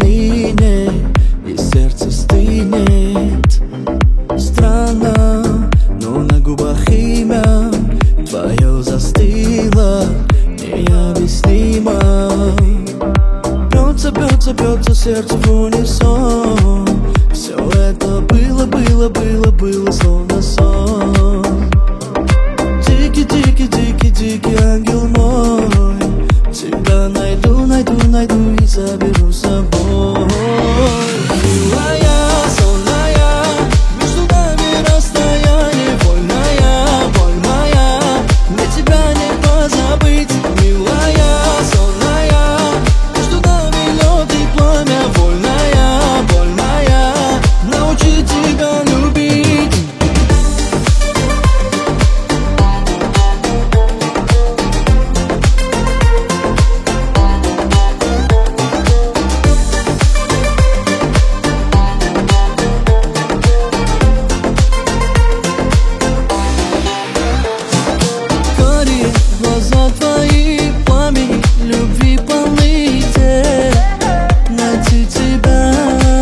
отныне, и сердце стынет. Странно, но на губах имя твое застыло, необъяснимо. Бьется, бьется, бьется сердце в унисон. Все это было, было, было, было словно сон. Дикий, дикий, дикий, дикий ангел мой, тебя найду, найду, найду и заберу с собой. Милая, сонная, между нами расстояние, вольная, боль моя, мне тебя не позабыть. Милая, сонная, между нами лед и пламя, вольная, боль моя, научить тебя любить. Глаза твои, пламени любви полны, те найти тебя.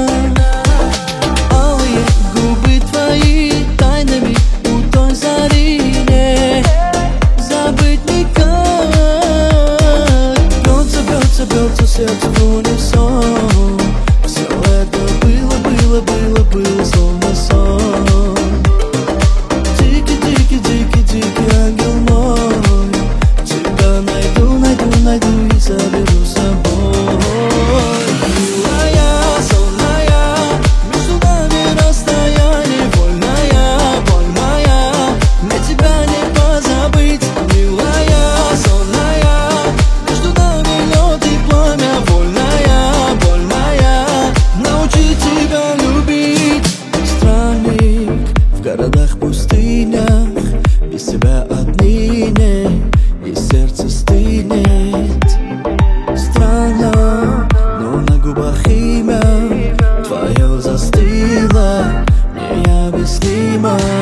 Алые губы твои, тайнами у той зари не забыть никак. Бьется, бьется, бьется сердце в унисон. Все это было, было, было, было словно сон. Дикий, дикий, дикий, дикий ангел мой, тебя найду, найду, найду и заберу с собой. Милая, сонная, между нами расстояние, вольная, боль моя, мне тебя не позабыть. Милая, сонная, между нами лед и пламя, вольная, боль моя, научить тебя любить. Странник в городах, пустынях, без тебя отныне, и сердце стынет. Странно, но на губах имя твое застыло, необъяснимо.